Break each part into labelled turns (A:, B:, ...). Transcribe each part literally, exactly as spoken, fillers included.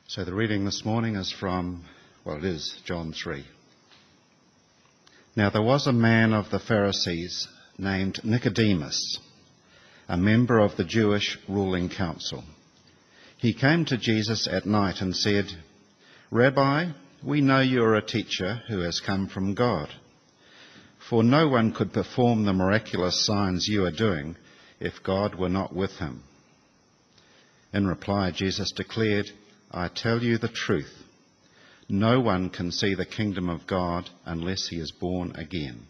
A: So the reading this morning is from, well, it is John three. Now there was a man of the Pharisees named Nicodemus, a member of the Jewish ruling council. He came to Jesus at night and said, "Rabbi, we know you are a teacher who has come from God, for no one could perform the miraculous signs you are doing if God were not with him." In reply, Jesus declared, "I tell you the truth. No one can see the kingdom of God unless he is born again."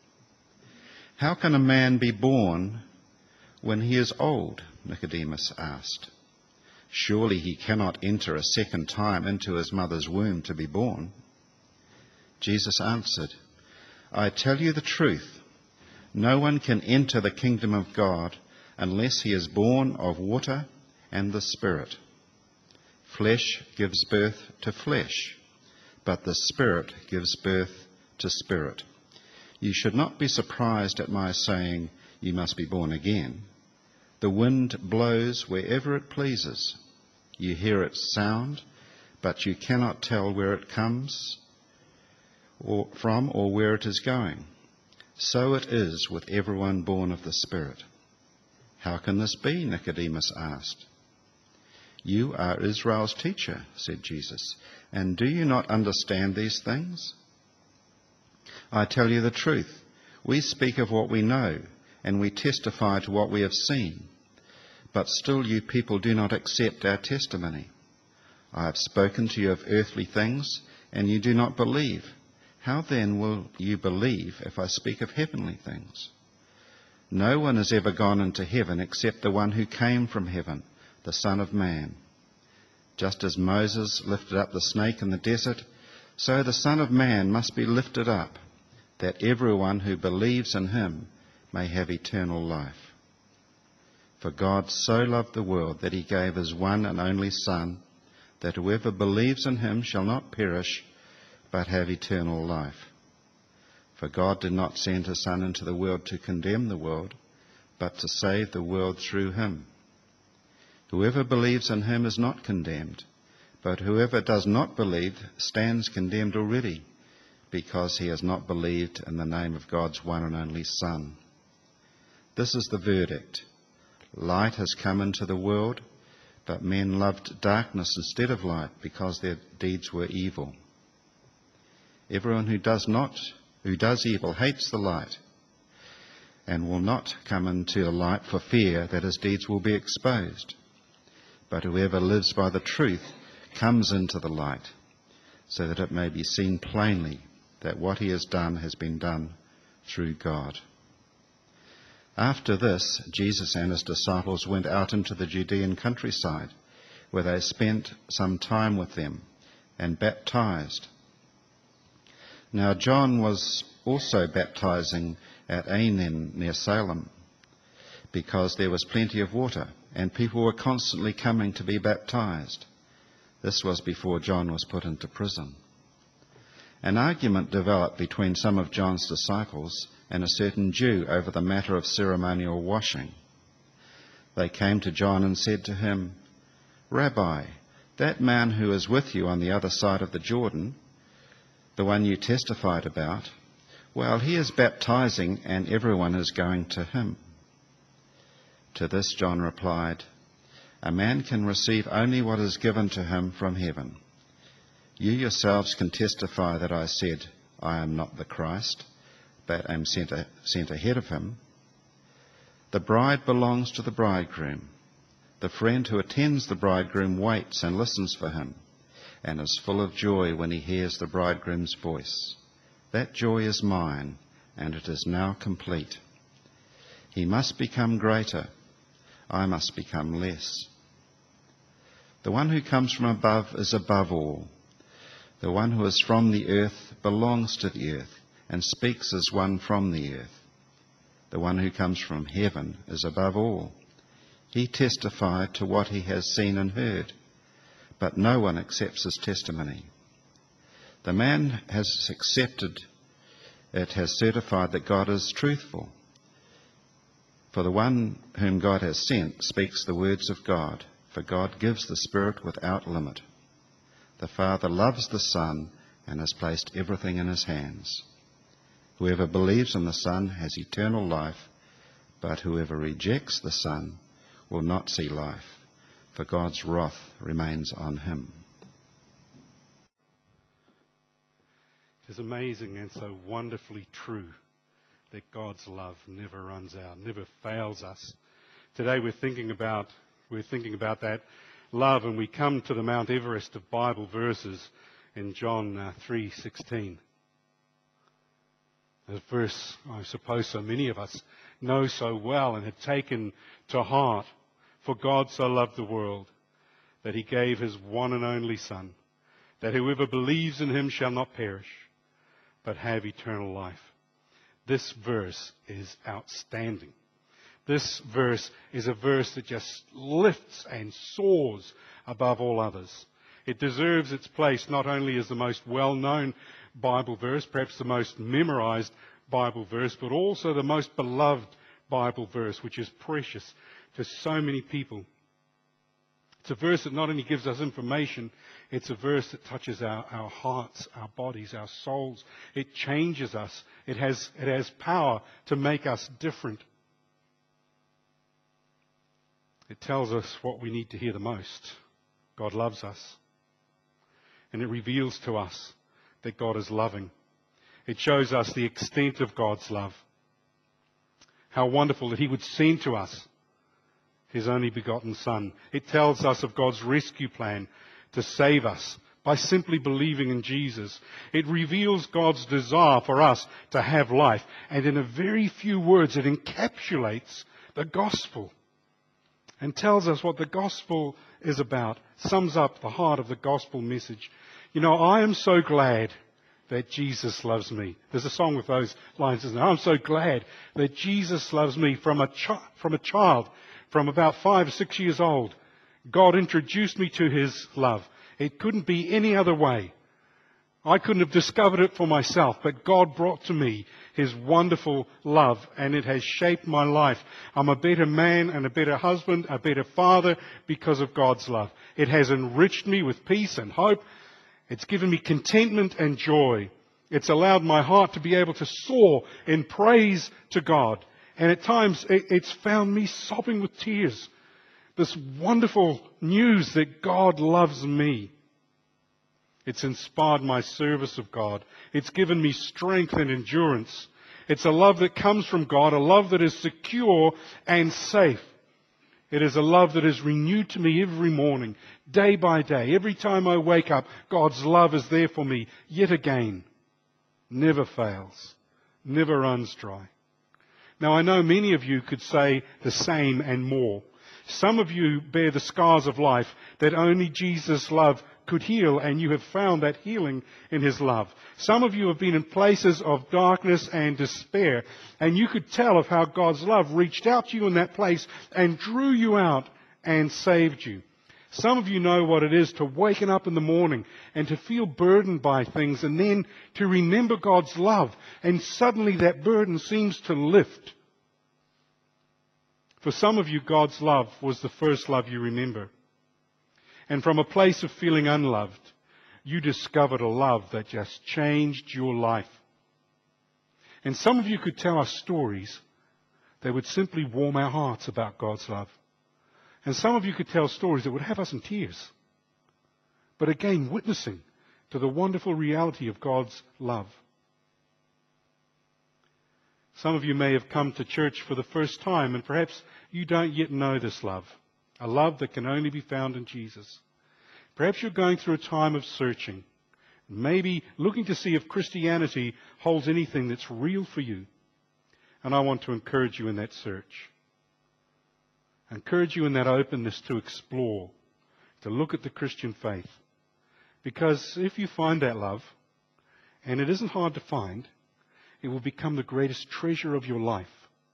A: "How can a man be born when he is old?" Nicodemus asked. "Surely he cannot enter a second time into his mother's womb to be born." Jesus answered, "I tell you the truth. No one can enter the kingdom of God unless he is born of water and the Spirit. Flesh gives birth to flesh, but the Spirit gives birth to spirit. You should not be surprised at my saying, 'You must be born again.' The wind blows wherever it pleases. You hear its sound, but you cannot tell where it comes or from or where it is going. So it is with everyone born of the Spirit." "How can this be?" Nicodemus asked. "You are Israel's teacher," said Jesus, "and do you not understand these things? I tell you the truth. We speak of what we know, and we testify to what we have seen. But still you people do not accept our testimony. I have spoken to you of earthly things, and you do not believe. How then will you believe if I speak of heavenly things? No one has ever gone into heaven except the one who came from heaven, the Son of Man. Just as Moses lifted up the snake in the desert, so the Son of Man must be lifted up, that everyone who believes in him may have eternal life. For God so loved the world that he gave his one and only Son, that whoever believes in him shall not perish, but have eternal life. For God did not send his Son into the world to condemn the world, but to save the world through him. Whoever believes in him is not condemned, but whoever does not believe stands condemned already, because he has not believed in the name of God's one and only Son. This is the verdict. Light has come into the world, but men loved darkness instead of light because their deeds were evil. Everyone who does not, who does evil hates the light and will not come into the light for fear that his deeds will be exposed. But whoever lives by the truth comes into the light, so that it may be seen plainly that what he has done has been done through God." After this, Jesus and his disciples went out into the Judean countryside, where they spent some time with them and baptized. Now John was also baptizing at Aenon near Salem, because there was plenty of water, and people were constantly coming to be baptized. This was before John was put into prison. An argument developed between some of John's disciples and a certain Jew over the matter of ceremonial washing. They came to John and said to him, "Rabbi, that man who is with you on the other side of the Jordan, the one you testified about, well, he is baptizing and everyone is going to him." To this John replied, "A man can receive only what is given to him from heaven. You yourselves can testify that I said, 'I am not the Christ, but am sent, a, sent ahead of him.' The bride belongs to the bridegroom. The friend who attends the bridegroom waits and listens for him, and is full of joy when he hears the bridegroom's voice. That joy is mine, and it is now complete. He must become greater. I must become less. The one who comes from above is above all. The one who is from the earth belongs to the earth and speaks as one from the earth. The one who comes from heaven is above all. He testified to what he has seen and heard, but no one accepts his testimony. The man has accepted it, has certified that God is truthful. For the one whom God has sent speaks the words of God, for God gives the Spirit without limit. The Father loves the Son and has placed everything in his hands. Whoever believes in the Son has eternal life, but whoever rejects the Son will not see life, for God's wrath remains on him.
B: It is amazing and so wonderfully true that God's love never runs out, never fails us. Today we're thinking about we're thinking about that love, and we come to the Mount Everest of Bible verses in John uh, three sixteen. A verse I suppose so many of us know so well and had taken to heart. For God so loved the world that he gave his one and only Son, that whoever believes in him shall not perish, but have eternal life. This verse is outstanding. This verse is a verse that just lifts and soars above all others. It deserves its place not only as the most well-known Bible verse, perhaps the most memorized Bible verse, but also the most beloved Bible verse, which is precious to so many people. It's a verse that not only gives us information, it's a verse that touches our, our hearts, our bodies, our souls. It changes us. It has, it has power to make us different. It tells us what we need to hear the most. God loves us. And it reveals to us that God is loving. It shows us the extent of God's love. How wonderful that he would send to us his only begotten Son. It tells us of God's rescue plan to save us by simply believing in Jesus. It reveals God's desire for us to have life. And in a very few words, it encapsulates the gospel and tells us what the gospel is about. Sums up the heart of the gospel message. You know, I am so glad that Jesus loves me. There's a song with those lines, isn't there? I'm so glad that Jesus loves me. From a, chi- from a child, from about five or six years old, God introduced me to his love. It couldn't be any other way. I couldn't have discovered it for myself, but God brought to me his wonderful love, and it has shaped my life. I'm a better man and a better husband, a better father because of God's love. It has enriched me with peace and hope. It's given me contentment and joy. It's allowed my heart to be able to soar in praise to God. And at times it's found me sobbing with tears. This wonderful news that God loves me. It's inspired my service of God. It's given me strength and endurance. It's a love that comes from God, a love that is secure and safe. It is a love that is renewed to me every morning, day by day. Every time I wake up, God's love is there for me yet again. Never fails, never runs dry. Now, I know many of you could say the same and more. Some of you bear the scars of life that only Jesus' love could heal, and you have found that healing in his love. Some of you have been in places of darkness and despair, and you could tell of how God's love reached out to you in that place and drew you out and saved you. Some of you know what it is to waken up in the morning and to feel burdened by things, and then to remember God's love, and suddenly that burden seems to lift. For some of you, God's love was the first love you remember. And from a place of feeling unloved, you discovered a love that just changed your life. And some of you could tell us stories that would simply warm our hearts about God's love. And some of you could tell stories that would have us in tears. But again, witnessing to the wonderful reality of God's love. Some of you may have come to church for the first time, and perhaps you don't yet know this love. A love that can only be found in Jesus. Perhaps you're going through a time of searching. Maybe looking to see if Christianity holds anything that's real for you. And I want to encourage you in that search. Encourage you in that openness to explore, to look at the Christian faith. Because if you find that love, and it isn't hard to find, it will become the greatest treasure of your life.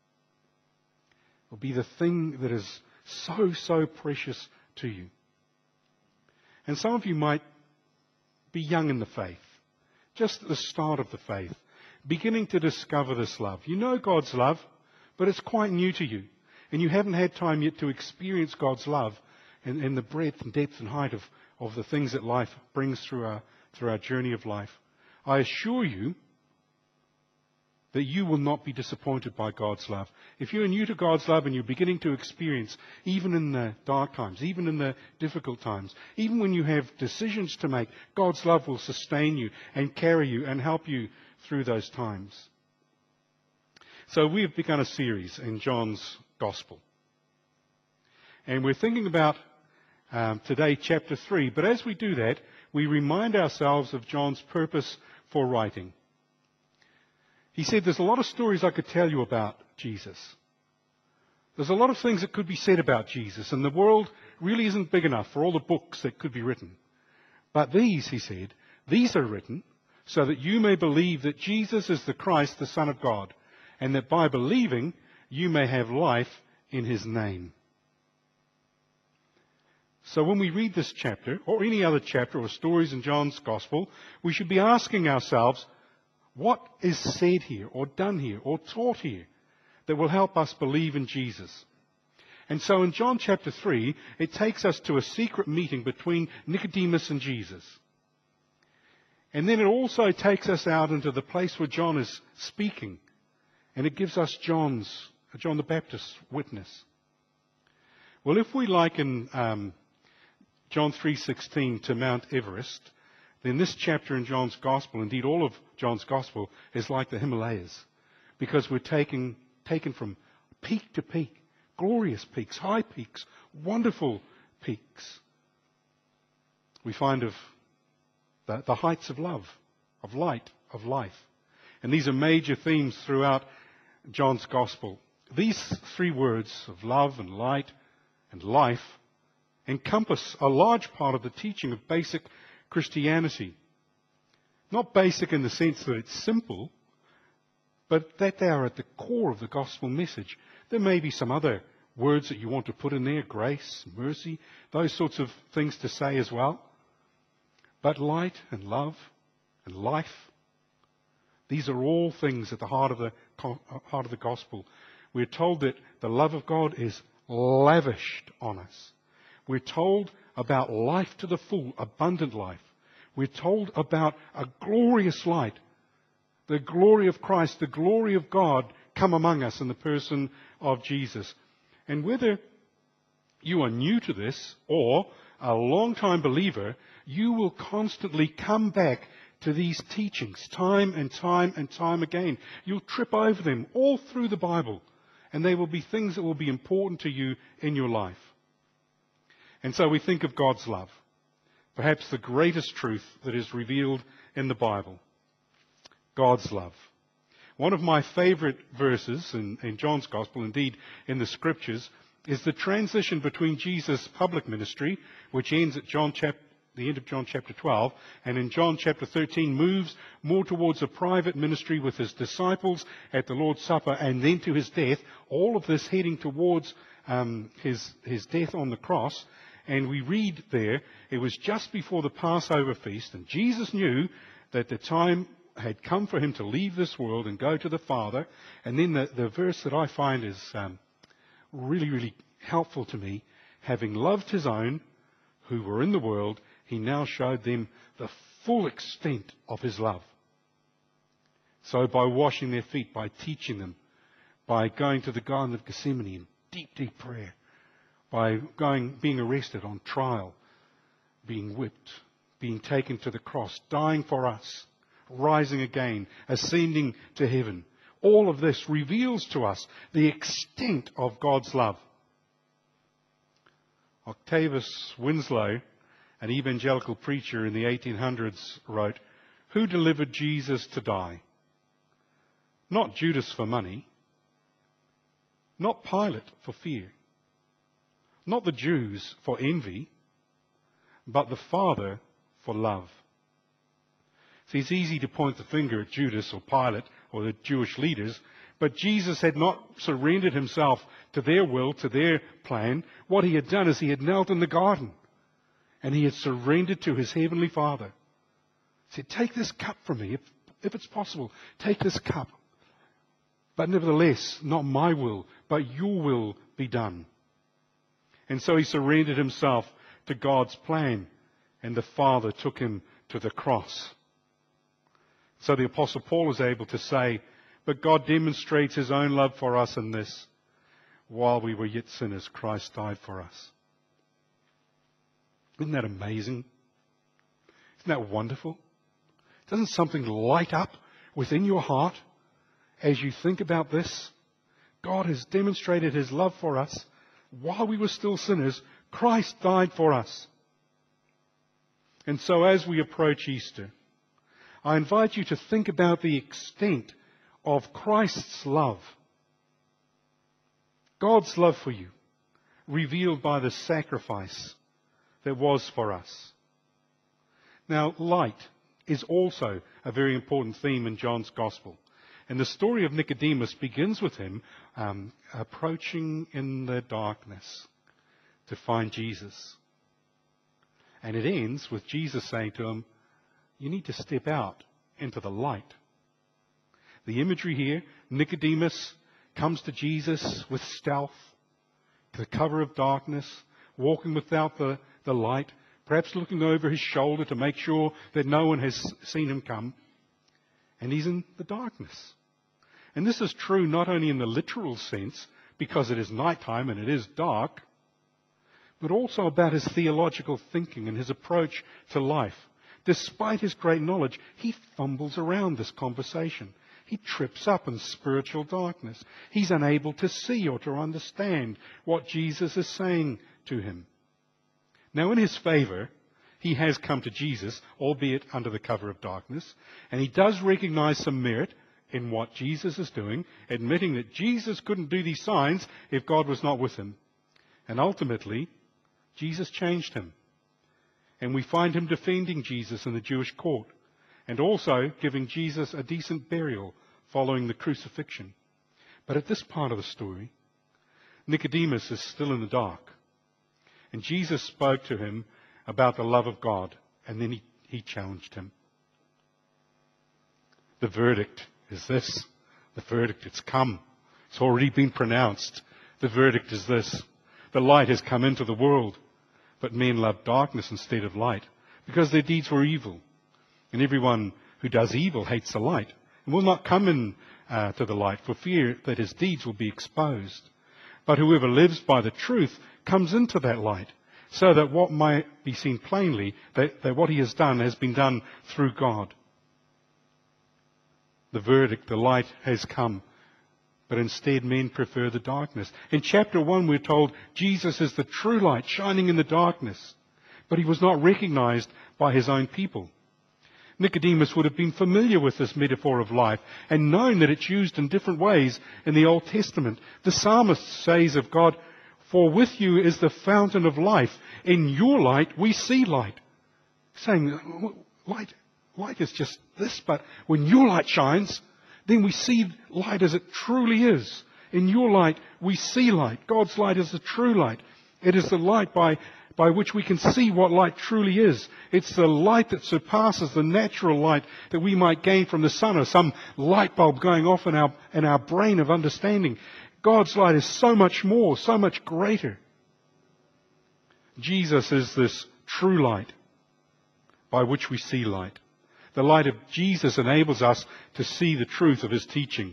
B: It will be the thing that is so, so precious to you. And some of you might be young in the faith, just at the start of the faith, beginning to discover this love. You know God's love, but it's quite new to you. And you haven't had time yet to experience God's love and, and the breadth and depth and height of, of the things that life brings through our, through our journey of life, I assure you that you will not be disappointed by God's love. If you're new to God's love and you're beginning to experience, even in the dark times, even in the difficult times, even when you have decisions to make, God's love will sustain you and carry you and help you through those times. So we've begun a series in John's Gospel. And we're thinking about um, today chapter three. But as we do that, we remind ourselves of John's purpose for writing. He said, there's a lot of stories I could tell you about Jesus. There's a lot of things that could be said about Jesus, and the world really isn't big enough for all the books that could be written. But these, he said, these are written so that you may believe that Jesus is the Christ, the Son of God, and that by believing you may have life in his name. So when we read this chapter, or any other chapter or stories in John's Gospel, we should be asking ourselves, what is said here, or done here, or taught here that will help us believe in Jesus? And so in John chapter three, it takes us to a secret meeting between Nicodemus and Jesus. And then it also takes us out into the place where John is speaking. And it gives us John's, John the Baptist's witness. Well, if we liken um, John three sixteen to Mount Everest, then this chapter in John's Gospel, indeed all of John's Gospel, is like the Himalayas. Because we're taking, taken from peak to peak, glorious peaks, high peaks, wonderful peaks. We find of the, the heights of love, of light, of life. And these are major themes throughout John's Gospel. These three words of love and light and life encompass a large part of the teaching of basic Christianity. Not basic in the sense that it's simple, but that they are at the core of the gospel message. There may be some other words that you want to put in there, grace, mercy, those sorts of things to say as well. But light and love and life, these are all things at the heart of the heart of the gospel. We're told that the love of God is lavished on us. We're told about life to the full, abundant life. We're told about a glorious light, the glory of Christ, the glory of God come among us in the person of Jesus. And whether you are new to this or a long-time believer, you will constantly come back to these teachings time and time and time again. You'll trip over them all through the Bible, and they will be things that will be important to you in your life. And so we think of God's love, perhaps the greatest truth that is revealed in the Bible. God's love. One of my favorite verses in, in John's Gospel, indeed in the Scriptures, is the transition between Jesus' public ministry, which ends at John chapter, the end of John chapter twelve, and in John chapter thirteen moves more towards a private ministry with his disciples at the Lord's Supper, and then to his death, all of this heading towards um, his, his death on the cross. And we read there, it was just before the Passover feast, and Jesus knew that the time had come for him to leave this world and go to the Father. And then the, the verse that I find is um, really, really helpful to me. Having loved his own who were in the world, he now showed them the full extent of his love. So by washing their feet, by teaching them, by going to the Garden of Gethsemane in deep, deep prayer, by going, being arrested on trial, being whipped, being taken to the cross, dying for us, rising again, ascending to heaven. All of this reveals to us the extent of God's love. Octavius Winslow, an evangelical preacher in the eighteen hundreds, wrote, "Who delivered Jesus to die? Not Judas for money, not Pilate for fear, not the Jews for envy, but the Father for love." See, it's easy to point the finger at Judas or Pilate or the Jewish leaders, but Jesus had not surrendered himself to their will, to their plan. What he had done is he had knelt in the garden and he had surrendered to his heavenly Father. He said, "Take this cup from me, if, if it's possible. Take this cup. But nevertheless, not my will, but your will be done." And so he surrendered himself to God's plan. and the Father took him to the cross. So the Apostle Paul is able to say, but God demonstrates his own love for us in this: while we were yet sinners, Christ died for us. Isn't that amazing? Isn't that wonderful? Doesn't something light up within your heart as you think about this? God has demonstrated his love for us. While we were still sinners, Christ died for us. And so as we approach Easter, I invite you to think about the extent of Christ's love. God's love for you, revealed by the sacrifice that was for us. Now, light is also a very important theme in John's Gospel. And the story of Nicodemus begins with him um, approaching in the darkness to find Jesus. And it ends with Jesus saying to him, you need to step out into the light. The imagery here, Nicodemus comes to Jesus with stealth, to the cover of darkness, walking without the, the light, perhaps looking over his shoulder to make sure that no one has seen him come. And he's in the darkness. And this is true not only in the literal sense, because it is nighttime and it is dark, but also about his theological thinking and his approach to life. Despite his great knowledge, he fumbles around this conversation. He trips up in spiritual darkness. He's unable to see or to understand what Jesus is saying to him. Now, in his favor, he has come to Jesus, albeit under the cover of darkness, and he does recognize some merit in what Jesus is doing, admitting that Jesus couldn't do these signs if God was not with him. And ultimately, Jesus changed him. And we find him defending Jesus in the Jewish court, and also giving Jesus a decent burial following the crucifixion. But at this part of the story, Nicodemus is still in the dark. And Jesus spoke to him about the love of God, and then he, he challenged him. The verdict is this. The verdict, it's come. It's already been pronounced. The verdict is this. The light has come into the world, but men love darkness instead of light, because their deeds were evil. And everyone who does evil hates the light, and will not come in uh, to the light for fear that his deeds will be exposed. But whoever lives by the truth comes into that light, so that what might be seen plainly, that, that what he has done has been done through God. The verdict, the light has come, but instead men prefer the darkness. In chapter one we're told Jesus is the true light shining in the darkness, but he was not recognized by his own people. Nicodemus would have been familiar with this metaphor of life and known that it's used in different ways in the Old Testament. The psalmist says of God, "For with you is the fountain of life. In your light we see light." Saying, light, light is just this, but when your light shines, then we see light as it truly is. In your light we see light. God's light is the true light. It is the light by by which we can see what light truly is. It's the light that surpasses the natural light that we might gain from the sun or some light bulb going off in our, in our brain of understanding. God's light is so much more, so much greater. Jesus is this true light by which we see light. The light of Jesus enables us to see the truth of his teaching.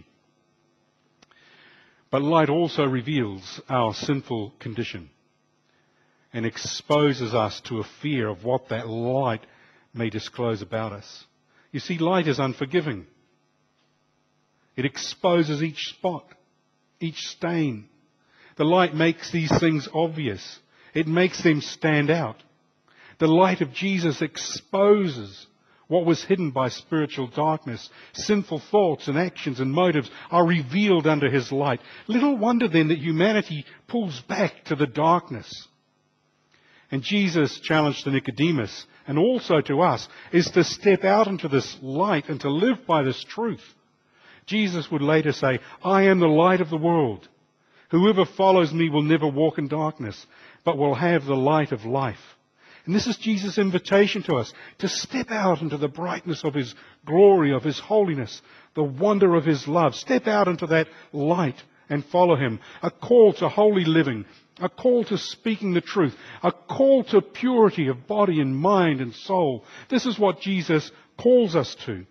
B: But light also reveals our sinful condition and exposes us to a fear of what that light may disclose about us. You see, light is unforgiving. It exposes each spot, each stain. The light makes these things obvious. It makes them stand out. The light of Jesus exposes what was hidden by spiritual darkness. Sinful thoughts and actions and motives are revealed under his light. Little wonder then that humanity pulls back to the darkness. And Jesus' challenge to Nicodemus, and also to us, is to step out into this light and to live by this truth. Jesus would later say, "I am the light of the world. Whoever follows me will never walk in darkness, but will have the light of life." And this is Jesus' invitation to us, to step out into the brightness of his glory, of his holiness, the wonder of his love. Step out into that light and follow him. A call to holy living, a call to speaking the truth, a call to purity of body and mind and soul. This is what Jesus calls us to.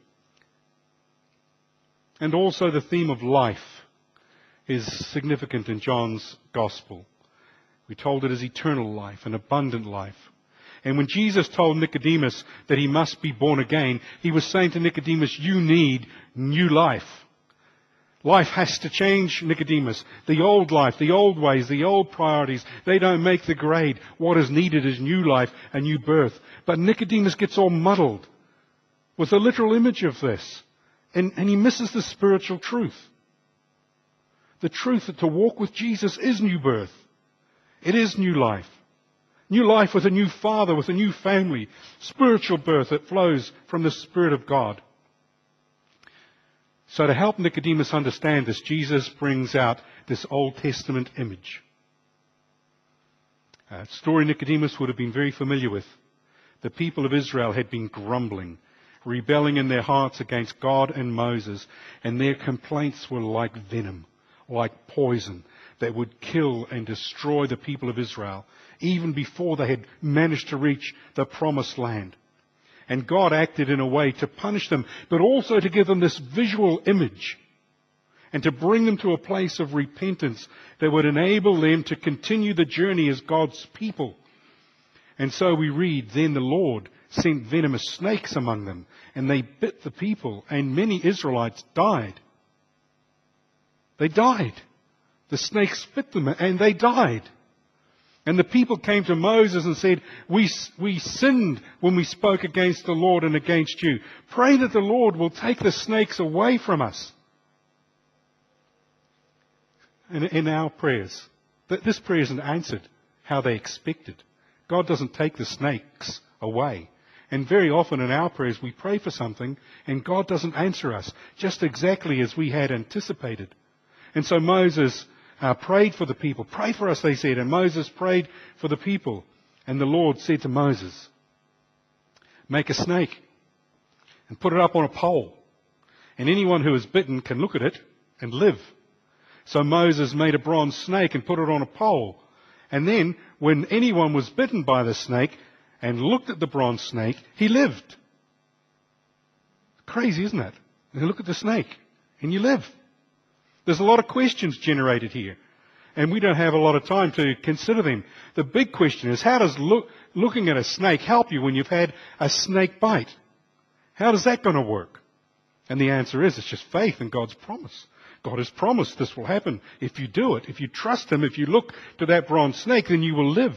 B: And also the theme of life is significant in John's Gospel. We're told it is eternal life, an abundant life. And when Jesus told Nicodemus that he must be born again, he was saying to Nicodemus, you need new life. Life has to change, Nicodemus. The old life, the old ways, the old priorities, they don't make the grade. What is needed is new life, a new birth. But Nicodemus gets all muddled with the literal image of this. And, and he misses the spiritual truth. The truth that to walk with Jesus is new birth. It is new life. New life with a new father, with a new family. Spiritual birth that flows from the Spirit of God. So to help Nicodemus understand this, Jesus brings out this Old Testament image. A story Nicodemus would have been very familiar with. The people of Israel had been grumbling, rebelling in their hearts against God and Moses, and their complaints were like venom, like poison that would kill and destroy the people of Israel, even before they had managed to reach the promised land. And God acted in a way to punish them, but also to give them this visual image and to bring them to a place of repentance that would enable them to continue the journey as God's people. And so we read, then the Lord sent venomous snakes among them, and they bit the people, and many Israelites died. They died. The snakes bit them, and they died. And the people came to Moses and said, we, we sinned when we spoke against the Lord and against you. Pray that the Lord will take the snakes away from us. In, in our prayers, this prayer isn't answered how they expected. God doesn't take the snakes away. And very often in our prayers we pray for something and God doesn't answer us just exactly as we had anticipated. And so Moses Uh, prayed for the people. Pray for us, they said. And Moses prayed for the people. And the Lord said to Moses, make a snake and put it up on a pole. And anyone who is bitten can look at it and live. So Moses made a bronze snake and put it on a pole. And then when anyone was bitten by the snake and looked at the bronze snake, he lived. Crazy, isn't it? You look at the snake and you live. There's a lot of questions generated here, and we don't have a lot of time to consider them. The big question is, how does look, looking at a snake help you when you've had a snake bite? How is that going to work? And the answer is, it's just faith in God's promise. God has promised this will happen if you do it. If you trust Him, if you look to that bronze snake, then you will live.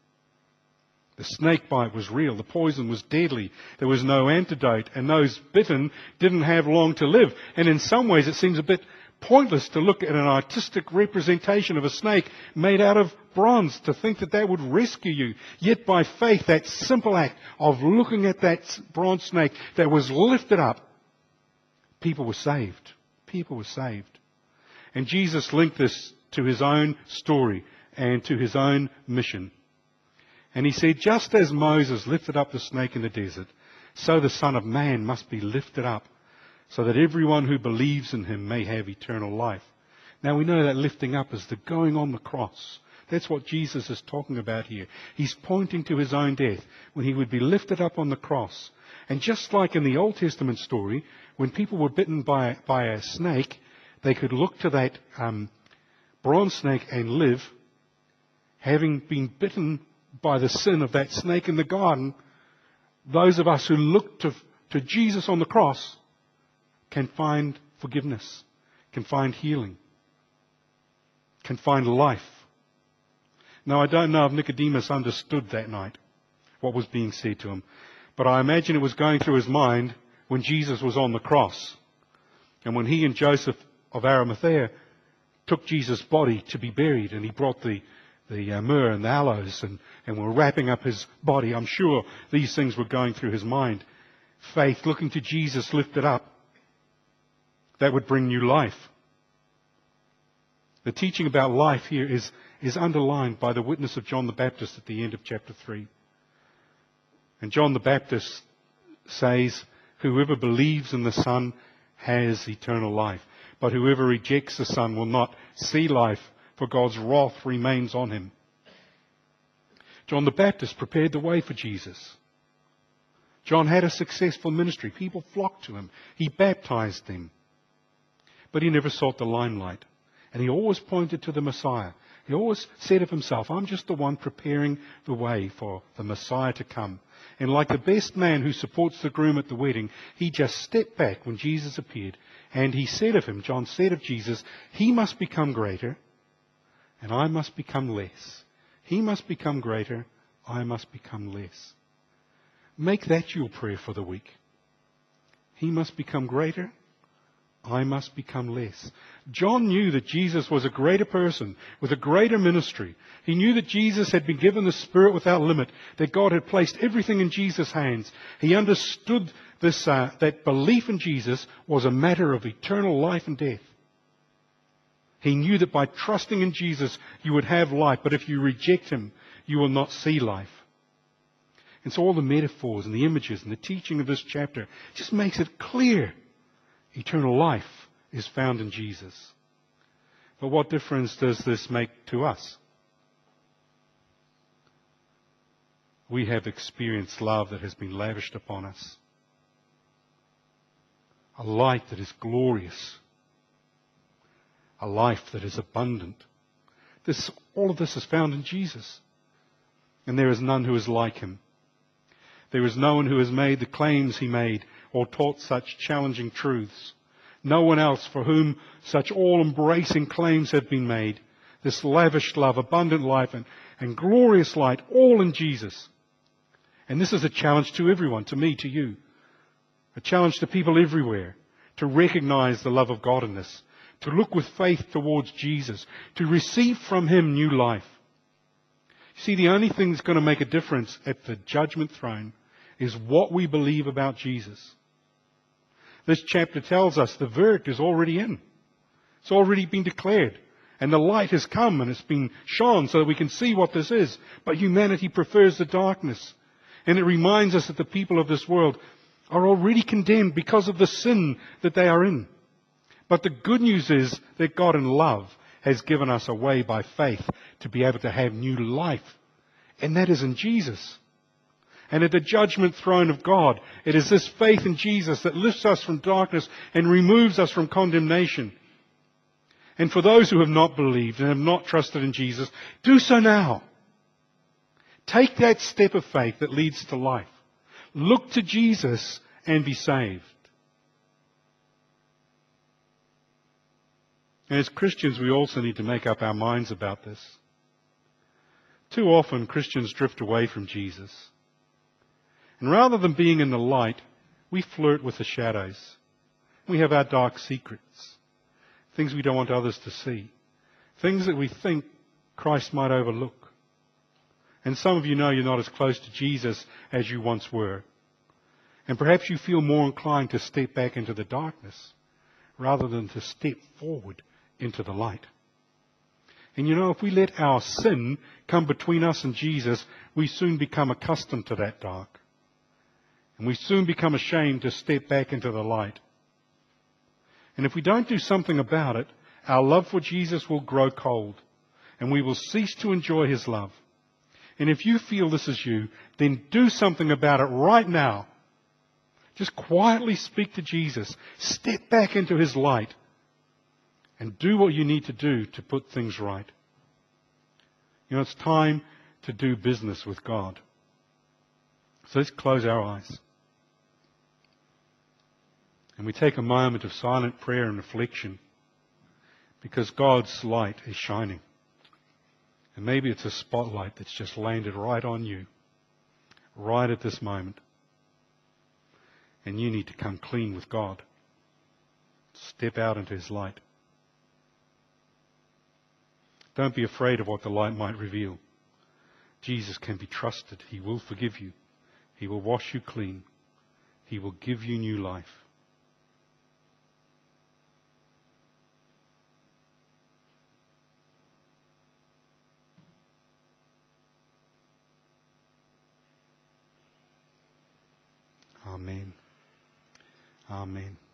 B: The snake bite was real. The poison was deadly. There was no antidote, and those bitten didn't have long to live. And in some ways, it seems a bit pointless to look at an artistic representation of a snake made out of bronze, to think that that would rescue you. Yet by faith, that simple act of looking at that bronze snake that was lifted up, people were saved. People were saved. And Jesus linked this to His own story and to His own mission. And He said, just as Moses lifted up the snake in the desert, so the Son of Man must be lifted up, so that everyone who believes in Him may have eternal life. Now we know that lifting up is the going on the cross. That's what Jesus is talking about here. He's pointing to His own death, when He would be lifted up on the cross. And just like in the Old Testament story, when people were bitten by, by a snake, they could look to that um, bronze snake and live. Having been bitten by the sin of that snake in the garden, those of us who look to, to Jesus on the cross can find forgiveness, can find healing, can find life. Now, I don't know if Nicodemus understood that night what was being said to him, but I imagine it was going through his mind when Jesus was on the cross, and when he and Joseph of Arimathea took Jesus' body to be buried, and he brought the, the uh, myrrh and the aloes and, and were wrapping up his body. I'm sure these things were going through his mind. Faith, looking to Jesus lifted up, that would bring new life. The teaching about life here is, is underlined by the witness of John the Baptist at the end of chapter three. And John the Baptist says, whoever believes in the Son has eternal life. But whoever rejects the Son will not see life, for God's wrath remains on him. John the Baptist prepared the way for Jesus. John had a successful ministry. People flocked to him. He baptized them. But he never sought the limelight. And he always pointed to the Messiah. He always said of himself, I'm just the one preparing the way for the Messiah to come. And like the best man who supports the groom at the wedding, he just stepped back when Jesus appeared. And he said of him, John said of Jesus, he must become greater and I must become less. He must become greater, I must become less. Make that your prayer for the week. He must become greater, I must become less. John knew that Jesus was a greater person with a greater ministry. He knew that Jesus had been given the Spirit without limit, that God had placed everything in Jesus' hands. He understood this, uh, that belief in Jesus was a matter of eternal life and death. He knew that by trusting in Jesus, you would have life, but if you reject him, you will not see life. And so all the metaphors and the images and the teaching of this chapter just makes it clear. Eternal life is found in Jesus. But what difference does this make to us? We have experienced love that has been lavished upon us. A light that is glorious. A life that is abundant. This, all of this is found in Jesus. And there is none who is like him. There is no one who has made the claims he made or taught such challenging truths. No one else for whom such all-embracing claims have been made. This lavish love, abundant life, and, and glorious light, all in Jesus. And this is a challenge to everyone, to me, to you. A challenge to people everywhere to recognize the love of God in this. To look with faith towards Jesus. To receive from him new life. You see, the only thing that's going to make a difference at the judgment throne is what we believe about Jesus. This chapter tells us the verdict is already in. It's already been declared. And the light has come and it's been shone so that we can see what this is. But humanity prefers the darkness. And it reminds us that the people of this world are already condemned because of the sin that they are in. But the good news is that God in love has given us a way by faith to be able to have new life. And that is in Jesus. And at the judgment throne of God, it is this faith in Jesus that lifts us from darkness and removes us from condemnation. And for those who have not believed and have not trusted in Jesus, do so now. Take that step of faith that leads to life. Look to Jesus and be saved. And as Christians, we also need to make up our minds about this. Too often, Christians drift away from Jesus. And rather than being in the light, we flirt with the shadows. We have our dark secrets. Things we don't want others to see. Things that we think Christ might overlook. And some of you know you're not as close to Jesus as you once were. And perhaps you feel more inclined to step back into the darkness rather than to step forward into the light. And you know, if we let our sin come between us and Jesus, we soon become accustomed to that dark. And we soon become ashamed to step back into the light. And if we don't do something about it, our love for Jesus will grow cold. And we will cease to enjoy his love. And if you feel this is you, then do something about it right now. Just quietly speak to Jesus. Step back into his light. And do what you need to do to put things right. You know, it's time to do business with God. So let's close our eyes. And we take a moment of silent prayer and reflection. Because God's light is shining. And maybe it's a spotlight that's just landed right on you. Right at this moment. And you need to come clean with God. Step out into his light. Don't be afraid of what the light might reveal. Jesus can be trusted. He will forgive you. He will wash you clean. He will give you new life. Amen. Amen.